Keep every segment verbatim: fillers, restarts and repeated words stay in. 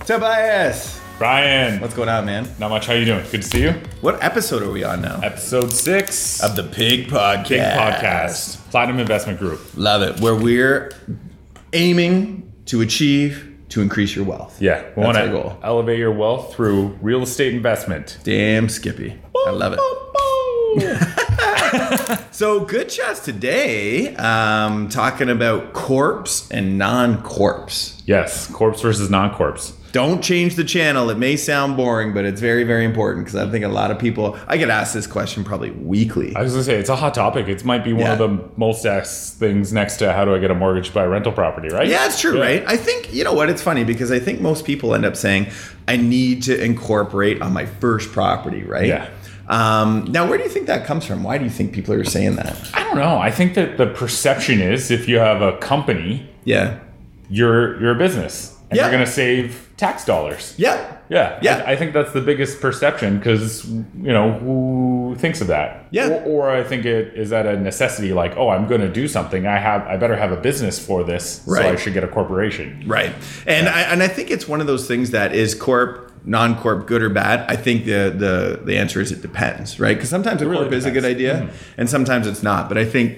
Tobias! Brian! What's going on, man? Not much. How you doing? Good to see you. What episode are we on now? Episode six Of the Pig Podcast. Pig Podcast. Platinum Investment Group. Love it. Where we're aiming to achieve to increase your wealth. Yeah. We want our to goal. elevate your wealth through real estate investment. Damn Skippy. I love it. So good chats today. Um, talking about corpse and non-corpse. Yes. Corpse versus non-corpse. Don't change the channel. It may sound boring, but it's very, very important because I think a lot of people, I get asked this question probably weekly. I was going to say, it's a hot topic. It might be one Yeah. of the most asked things next to how do I get a mortgage to buy a rental property, right? Yeah, it's true, Yeah. right? I think, you know what, it's funny because I think most people end up saying, I need to incorporate on my first property, right? Yeah. Um, now, where do you think that comes from? Why do you think people are saying that? I don't know. I think that the perception is if you have a company, Yeah. you're you're a business. And Yeah. you're going to save tax dollars. Yeah. Yeah, Yeah. I, I think that's the biggest perception because, you know, who thinks of that? Yeah. Or, or I think it is that a necessity like, oh, I'm going to do something. I have, I better have a business for this, so I Right. should get a corporation. Right. And I and I think it's one of those things that is corp, non-corp, good or bad. I think the the the answer is it depends, right? Because sometimes a really corp is a good depends. idea, and sometimes it's not. But I think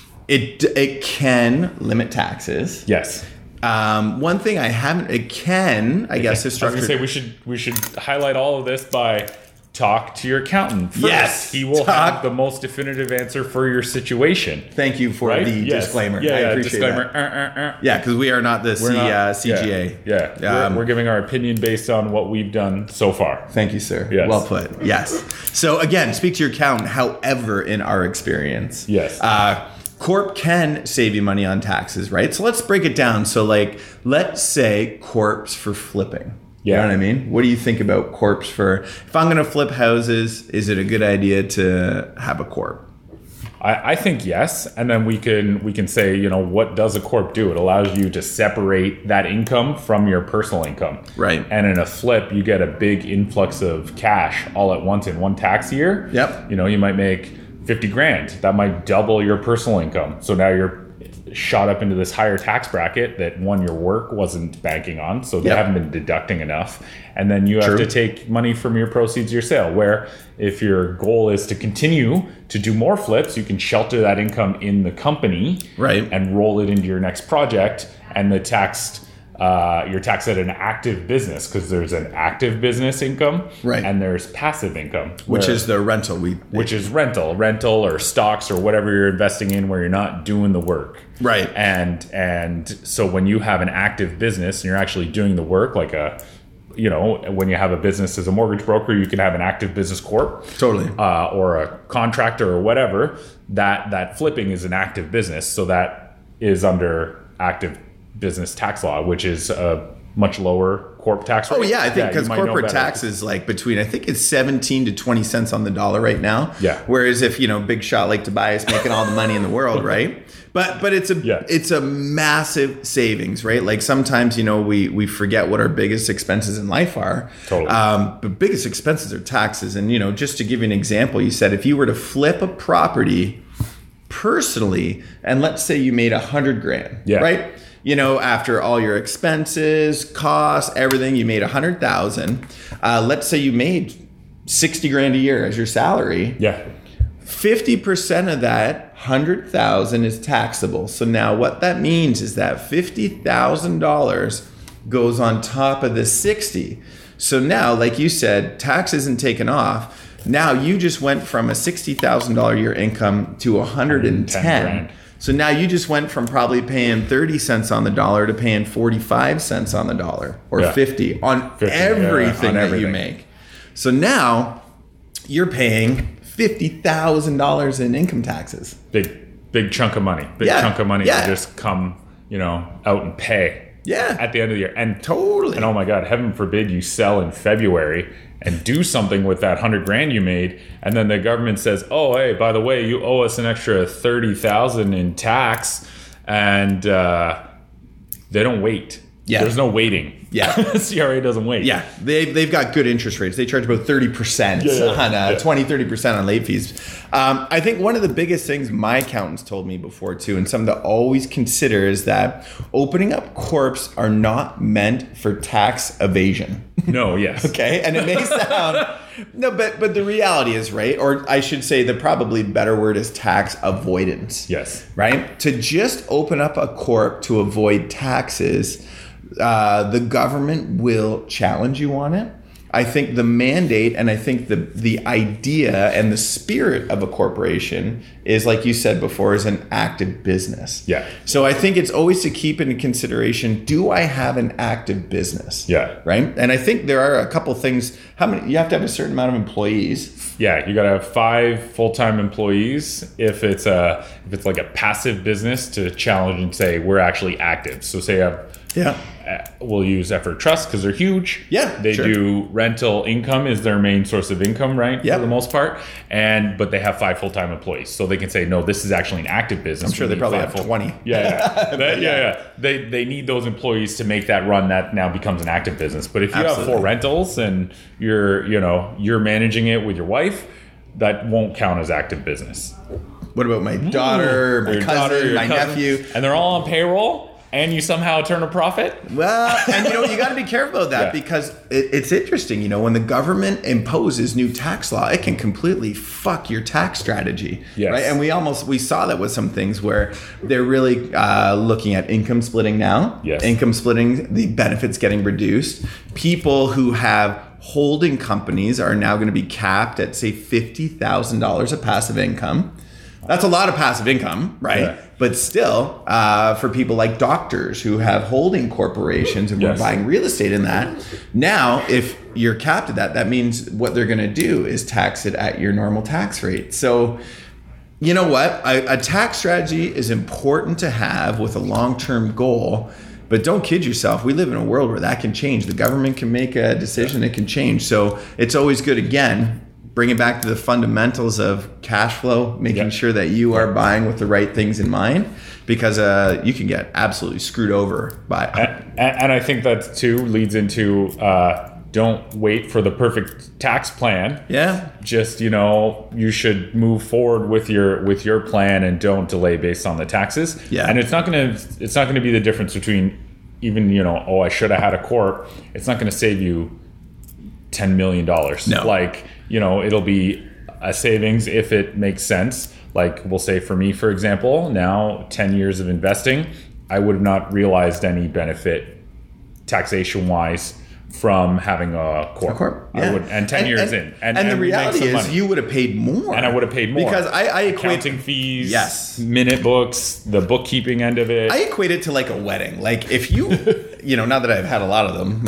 it it can limit taxes. Yes. Um, one thing I haven't, it can, I guess, is I was structured. going to say we should we should highlight all of this by talk to your accountant first. Yes, He will talk- have the most definitive answer for your situation. Thank you for Right? the Yes. disclaimer. Yeah, I yeah, appreciate disclaimer. that. Uh, uh, uh. Yeah, because we are not the We're C, not- uh, C G A. Yeah, yeah. Um, we're, we're giving our opinion based on what we've done so far. Thank you, sir. Yes. Well put. Yes. So again, speak to your accountant. However, in our experience, Yes. uh, corp can save you money on taxes, right? So let's break it down. So like, let's say corp's for flipping. You Yeah. know what I mean? What do you think about corp's for? If I'm going to flip houses, is it a good idea to have a corp? I, I think yes, and then we can we can say, you know, what does a corp do? It allows you to separate that income from your personal income. Right. And in a flip, you get a big influx of cash all at once in one tax year. Yep. You know, you might make fifty grand. That might double your personal income. So now you're shot up into this higher tax bracket that one, your work wasn't banking on, so they Yep. haven't been deducting enough. And then you have True. to take money from your proceeds of your sale, where if your goal is to continue to do more flips, you can shelter that income in the company, Right. and roll it into your next project, and the taxed uh, you're taxed at an active business because there's an active business income, Right. and there's passive income, Which where- is the rental. We which is rental, rental or stocks or whatever you're investing in where you're not doing the work. Right. And and so when you have an active business and you're actually doing the work, like a, you know, when you have a business as a mortgage broker, you can have an active business corp, Totally. uh, or a contractor or whatever. That that flipping is an active business, so that is under active business tax law, which is a much lower corp tax rate. Oh yeah, I think you because might know corporate better. tax is like between, I think it's seventeen to twenty cents on the dollar right now. Yeah. Whereas if, you know, big shot like Tobias making all the money in the world, right? But but it's a Yeah. it's a massive savings, right? Like sometimes, you know, we we forget what our biggest expenses in life are. Totally. Um, but biggest expenses are taxes. And you know, just to give you an example, you said if you were to flip a property personally, and let's say you made a hundred grand, Yeah. right? You know, after all your expenses, costs, everything, you made a hundred thousand. Uh, let's say you made sixty grand a year as your salary. Yeah. fifty percent of that hundred thousand is taxable. So now what that means is that fifty thousand dollars goes on top of the sixty. So now, like you said, tax isn't taken off. Now you just went from a sixty thousand dollars a year income to one hundred ten. grand. So now you just went from probably paying thirty cents on the dollar to paying forty-five cents on the dollar or Yeah. fifty on fifty, yeah, everything on that everything. you make. So now you're paying fifty thousand dollars in income taxes. Big, big chunk of money. Big Yeah, chunk of money yeah. to just come, you know, out and pay. Yeah. At the end of the year. And Totally. And oh my God, heaven forbid you sell in February and do something with that hundred grand you made, and then the government says, "Oh, hey, by the way, you owe us an extra thirty thousand in tax," and uh, they don't wait. Yeah. There's no waiting. Yeah. C R A doesn't wait. Yeah, they, they've got good interest rates. They charge about thirty percent Yeah, yeah, on uh, yeah. twenty, thirty percent on late fees. Um, I think one of the biggest things my accountants told me before too, and something to always consider, is that opening up corps are not meant for tax evasion. No, yes. Okay, and it may sound no, but but the reality is, right, or I should say the probably better word is tax avoidance. Yes. Right? To just open up a corp to avoid taxes, uh, the government will challenge you on it. I think the mandate and I think the the idea and the spirit of a corporation is, like you said before, is an active business. Yeah. So I think it's always to keep into consideration, do I have an active business? Yeah. Right? And I think there are a couple things. How many? You have to have a certain amount of employees. Yeah, you got to have five full-time employees if it's a if it's like a passive business to challenge and say we're actually active. So say I have Yeah. uh, we'll use Effort Trust because they're huge. Yeah, they sure. do rental income is their main source of income, right? Yep. For the most part, and but they have five full-time employees, so they can say no, this is actually an active business. I'm sure We they need probably five have full- twenty. Yeah, yeah. That- yeah, yeah. They they need those employees to make that run that now becomes an active business. But if you Absolutely. have four rentals and you're you know you're managing it with your wife, that won't count as active business. What about my daughter, my Your cousin, daughter, your my cousin, nephew? and they're all on payroll, and you somehow turn a profit. Well, and you know, you got to be careful of that Yeah. because it, it's interesting. You know, when the government imposes new tax law, it can completely fuck your tax strategy. Yes. Right. And we almost, we saw that with some things where they're really uh, looking at income splitting now. Yes. Income splitting, the benefits getting reduced. People who have holding companies are now going to be capped at, say, fifty thousand dollars of passive income. That's a lot of passive income, right? Yeah. But still, uh, for people like doctors who have holding corporations and Yes. we're buying real estate in that, now if you're capped at that, that means what they're going to do is tax it at your normal tax rate. So, you know what? A, a tax strategy is important to have with a long-term goal. But don't kid yourself. We live in a world where that can change. The government can make a decision. It can change. So it's always good, again, bring it back to the fundamentals of cash flow, making Yeah. sure that you are buying with the right things in mind, because uh, you can get absolutely screwed over by And, and I think that too leads into uh, don't wait for the perfect tax plan. yeah. Just you know, you should move forward with your with your plan and don't delay based on the taxes. Yeah. And it's not gonna it's not gonna be the difference between even you know oh I should have had a corp. It's not gonna save you ten million dollars. No. Like you know it'll be a savings if it makes sense. Like we'll say for me, for example, now ten years of investing, I would have not realized any benefit taxation wise from having a corp. A corp, I yeah. would, and ten And- years and- in, and, and the we make reality some is, money. you would have paid more, and I would have paid more because I, I equate accounting fees, Yes. minute books, the bookkeeping end of it. I equate it to like a wedding. Like if you, you know, not that I've had a lot of them.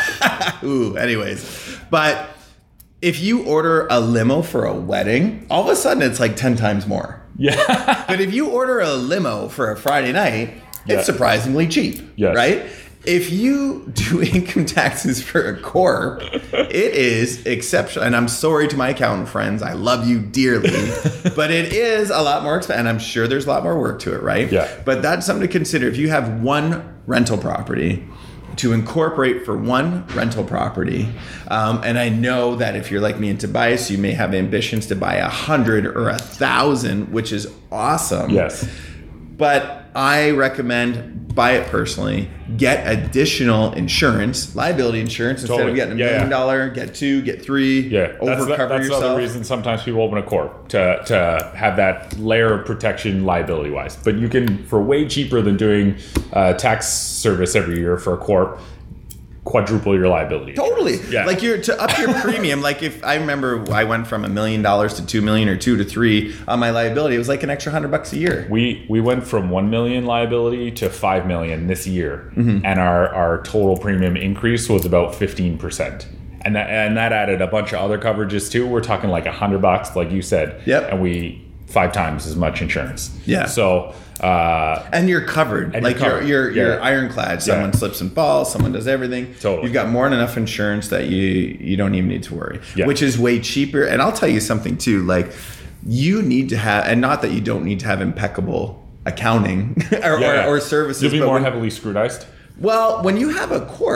Ooh, anyways, but if you order a limo for a wedding, all of a sudden it's like ten times more. yeah, But if you order a limo for a Friday night, Yeah. it's surprisingly cheap, Yes. right? If you do income taxes for a corp, it is exceptional. And I'm sorry to my accountant friends. I love you dearly. But it is a lot more expensive. And I'm sure there's a lot more work to it, right? Yeah. But that's something to consider. If you have one rental property, to incorporate for one rental property. Um, and I know that if you're like me in Tobias, you may have ambitions to buy a hundred or a thousand, which is awesome. yes, But I recommend buy it personally. Get additional insurance, liability insurance, instead Totally. of getting a Yeah, million yeah. dollar, get two, get three, yeah. That's, overcover the, that's yourself. another reason sometimes people open a corp to to have that layer of protection liability wise. But you can, for way cheaper than doing uh, tax service every year for a corp, quadruple your liability. Totally. Yeah. Like you're to up your premium. Like if I remember I went from a million dollars to two million or two to three on my liability, it was like an extra hundred bucks a year. We we went from one million liability to five million this year, Mm-hmm. and our, our total premium increase was about fifteen percent. And that and that added a bunch of other coverages too. We're talking like a hundred bucks, like you said. Yep. And we five times as much insurance. Yeah. So uh, And you're covered. And like you're covered. you're you're, you're Yeah. ironclad. Someone Yeah. slips and falls, someone does everything. Totally. You've got more than enough insurance that you you don't even need to worry. Yeah. Which is way cheaper. And I'll tell you something too, like you need to have, and not that you don't need to have impeccable accounting or, yeah, or, or services. You'll be but more when- heavily scrutinized. Well, when you have a corp,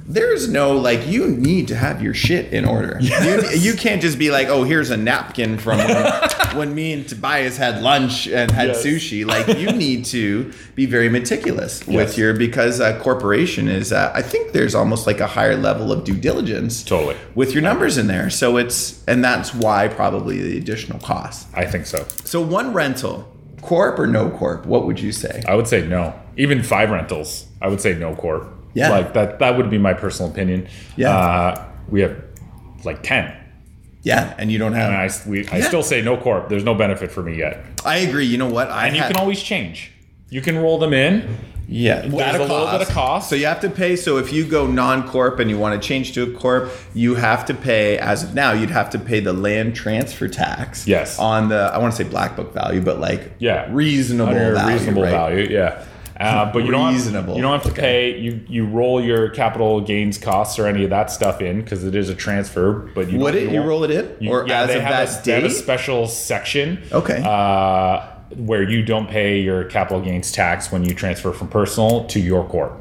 there's no, like, you need to have your shit in order. Yes. You, you can't just be like, oh, here's a napkin from when, when me and Tobias had lunch and had yes. sushi. Like, you need to be very meticulous yes. with your, because a corporation is, uh, I think there's almost like a higher level of due diligence. Totally. With your numbers in there. So it's, and that's why probably the additional cost. I think so. So one rental, corp or no corp, what would you say? I would say no. Even five rentals, I would say no corp. Yeah. Like that that would be my personal opinion. Yeah. Uh, we have like ten. Yeah, and you don't have... And I, we, I yeah. still say no corp. There's no benefit for me yet. I agree. You know what? I and you had, can always change. You can roll them in. Yeah. There's a, a little bit of cost. So you have to pay. So if you go non-corp and you want to change to a corp, you have to pay, as of now, you'd have to pay the land transfer tax. Yes. On the, I want to say black book value, but like yeah. reasonable Under value. Reasonable right? value, yeah. Uh, but you don't, have, you don't have to okay. pay. You you roll your capital gains costs or any of that stuff in because it is a transfer. But you would don't, it? You, you roll it in, you, or yeah, as they of have that a, date? They have a special section. Okay. Uh, where you don't pay your capital gains tax when you transfer from personal to your corp.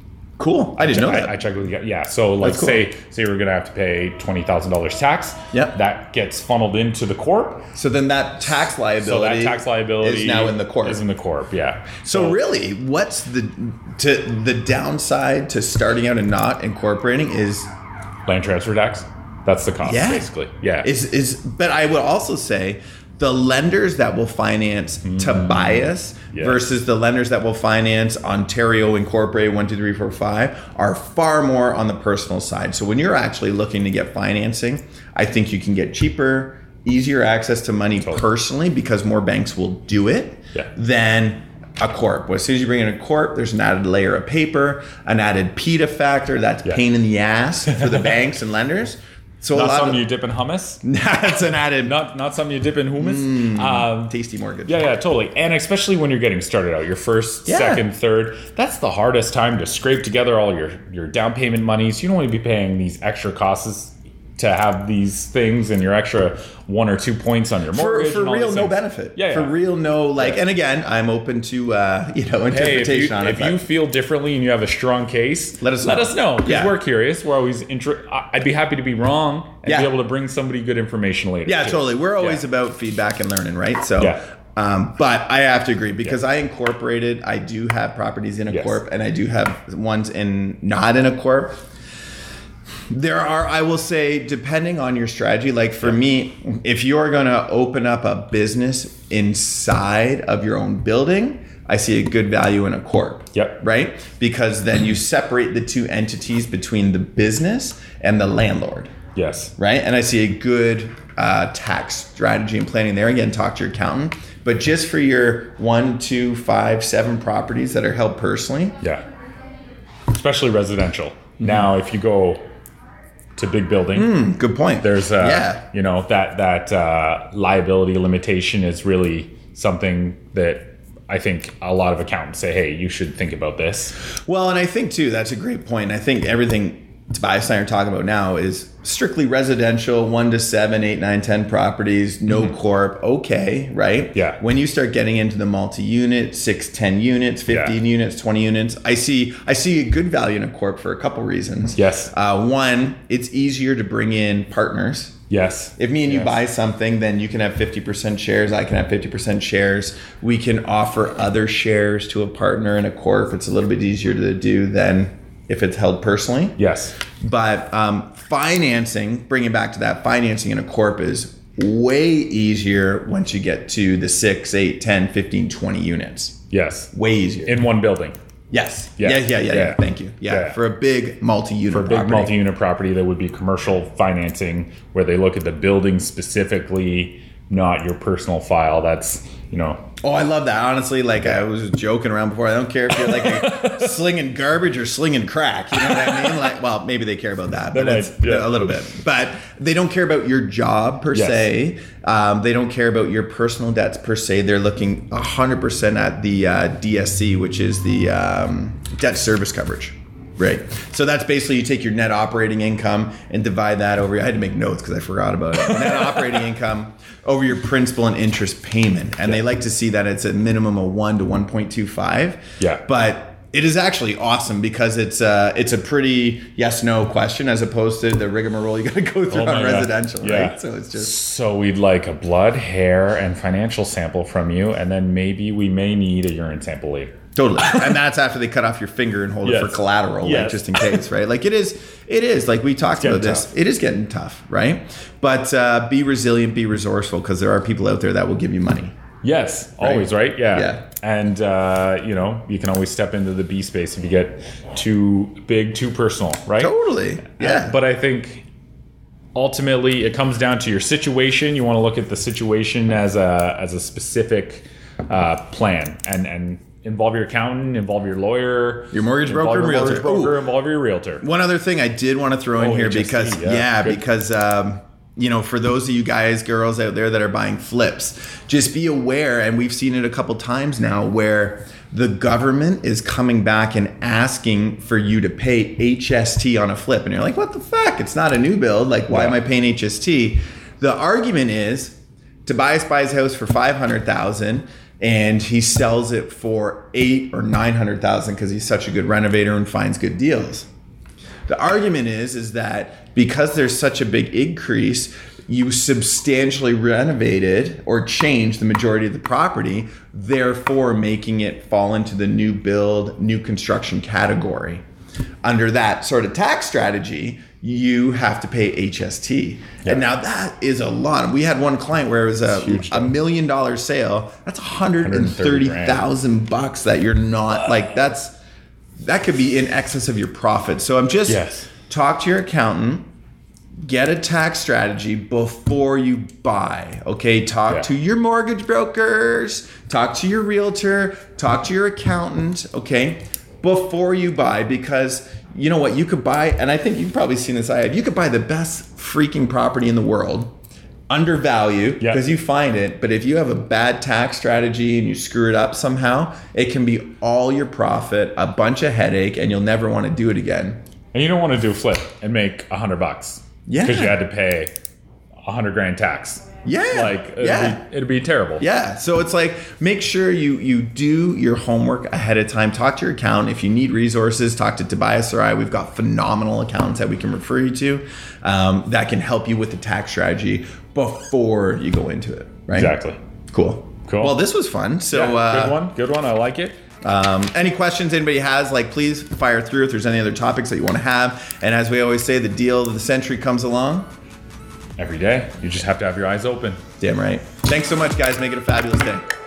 Cool. I didn't know I, that. I checked with you. Yeah. So like cool. say say we're gonna have to pay twenty thousand dollars tax. Yep. That gets funneled into the corp. So then that tax liability. So that tax liability is now in the corp. Is in the corp. Yeah. So, so really, what's the to the downside to starting out and not incorporating is land transfer tax. That's the cost, yeah. basically. Yeah. Is is but I would also say the lenders that will finance mm. Tobias yes. versus the lenders that will finance Ontario Incorporated one, two, three, four, five are far more on the personal side. So when you're actually looking to get financing, I think you can get cheaper, easier access to money totally. personally because more banks will do it yeah. than a corp. Well, as soon as you bring in a corp, there's an added layer of paper, an added PETA factor. That's yeah. pain in the ass for the banks and lenders. So not a lot something of, you dip in hummus. That's an added. Not not something you dip in hummus. Mm, um, tasty mortgage. Yeah, yeah, totally. And especially when you're getting started out, your first, yeah. second, third, that's the hardest time to scrape together all your, your down payment monies. You don't want to be paying these extra costs to have these things and your extra one or two points on your mortgage. For, for real, no benefit. Yeah, yeah. For real, no, like, yeah. and again, I'm open to, uh, you know, interpretation hey, if you, on if it. If you feel differently and you have a strong case, let us know. Let us know. Because yeah. we're curious. We're always interested. I'd be happy to be wrong and yeah. be able to bring somebody good information later. Yeah, too. totally. We're always yeah. about feedback and learning, right? So, yeah. um, but I have to agree because yeah. I incorporated, I do have properties in a yes. corp and I do have ones in not in a corp. There are, I will say, depending on your strategy, like for yeah. me, if you're going to open up a business inside of your own building, I see a good value in a corp. Yep. Right? Because then you separate the two entities between the business and the landlord. Yes. Right? And I see a good uh, tax strategy and planning there. Again, talk to your accountant. But just for your one, two, five, seven properties that are held personally. Yeah. Especially residential. Mm-hmm. Now, if you go to big building. Mm, good point. There's, uh, yeah. you know, that that uh, liability limitation is really something that I think a lot of accountants say, hey, you should think about this. Well, and I think, too, that's a great point. I think everything Tobias and I are talking about now is strictly residential, one to seven, eight, nine, ten properties, no mm-hmm. corp. Okay, right? Yeah. When you start getting into the multi-unit, six, ten units, fifteen yeah. units, twenty units, I see I see a good value in a corp for a couple reasons. Yes. Uh, one, it's easier to bring in partners. Yes. If me and you yes. buy something, then you can have fifty percent shares. I can have fifty percent shares. We can offer other shares to a partner in a corp. It's a little bit easier to do than if it's held personally. Yes. But um, financing, bringing back to that, financing in a corp is way easier once you get to the six, eight, ten, fifteen, twenty units. Yes. Way easier. In one building. Yes. Yeah. Yeah, yeah, yeah. yeah. yeah. Thank you. Yeah. yeah. For a big multi-unit For a big property. multi-unit property, that would be commercial financing where they look at the building specifically, not your personal file. That's, you know. Oh, I love that. Honestly, like I was joking around before. I don't care if you're like a slinging garbage or slinging crack. You know what I mean? Like, well, maybe they care about that, but might, it's yeah. a little bit. But they don't care about your job per yes. se. Um, they don't care about your personal debts per se. They're looking one hundred percent at the uh, D S C, which is the um, debt service coverage. Right. So that's basically you take your net operating income and divide that over. I had to make notes because I forgot about it. Net operating income over your principal and interest payment. And yeah. they like to see that it's a minimum of one to one point two five. Yeah. But It is actually awesome because it's uh it's a pretty yes no question as opposed to the rigmarole you got to go through Oh on my God. residential, Yeah. right? So it's just So we'd like a blood, hair, and financial sample from you, and then maybe we may need a urine sample later. totally, and that's after they cut off your finger and hold Yes. it for collateral, like Yes. just in case, right? Like it is, it is like we talked about getting this. tough. It is getting tough, right? But uh, be resilient, be resourceful, because there are people out there that will give you money. Yes, always, right? Yeah. Yeah. And, uh, you know, you can always step into the B space if you get too big, too personal, right? Totally, yeah. But I think ultimately it comes down to your situation. You want to look at the situation as a as a specific uh, plan and, and involve your accountant, involve your lawyer, Your mortgage involve broker, your realtor. mortgage broker, Ooh. involve your realtor. One other thing I did want to throw in Oh, here H S T, because yeah, yeah, good. because um, you know, for those of you guys, girls out there that are buying flips, just be aware, and we've seen it a couple times now, where the government is coming back and asking for you to pay H S T on a flip, and you're like, what the fuck? It's not a new build. Like, why Yeah. am I paying H S T? The argument is Tobias buys a house for five hundred thousand. And he sells it for eight or nine hundred thousand because he's such a good renovator and finds good deals. The argument is is that because there's such a big increase, you substantially renovated or changed the majority of the property, therefore making it fall into the new build, new construction category. Under that sort of tax strategy, you have to pay H S T. Yeah. And now that is a lot. We had one client where it was a, huge, a though. million dollar sale. That's one hundred thirty thousand bucks that you're not like that's that could be in excess of your profit. So I'm just Yes. talk to your accountant, get a tax strategy before you buy. Okay, talk Yeah. to your mortgage brokers, talk to your realtor, talk to your accountant, okay, before you buy, because you know what, you could buy, and I think you've probably seen this I have, you could buy the best freaking property in the world, undervalue, Yeah. because you find it, but if you have a bad tax strategy and you screw it up somehow, it can be all your profit, a bunch of headache, and you'll never want to do it again. And you don't want to do a flip and make a hundred bucks. Yeah. Because you had to pay a hundred grand tax. Yeah. Like, it'd, yeah. be, it'd be terrible. Yeah. So it's like, make sure you you do your homework ahead of time. Talk to your accountant. If you need resources, talk to Tobias or I. We've got phenomenal accountants that we can refer you to um, that can help you with the tax strategy before you go into it. Right? Exactly. Cool. Cool. Well, this was fun. So Yeah, uh, good one. Good one. I like it. Um, any questions anybody has, like, please fire through if there's any other topics that you want to have. And as we always say, the deal of the century comes along. Every day. You just have to have your eyes open. Damn right. Thanks so much, guys. Make it a fabulous day.